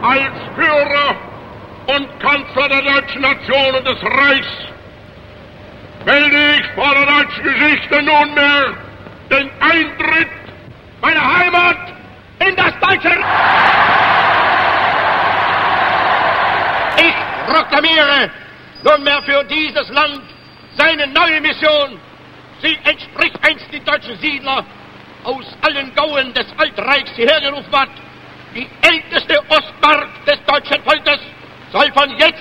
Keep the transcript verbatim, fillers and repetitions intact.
als Führer und Kanzler der deutschen Nation und des Reichs melde ich vor der deutschen Geschichte nunmehr den Eintritt meiner Heimat in das deutsche Reich. Ich proklamiere nunmehr für dieses Land seine neue Mission. Sie entspricht einst den deutschen Siedler aus allen Gauen des Altreichs hierher gerufen hat. Die älteste Ostmark des deutschen Volkes soll von jetzt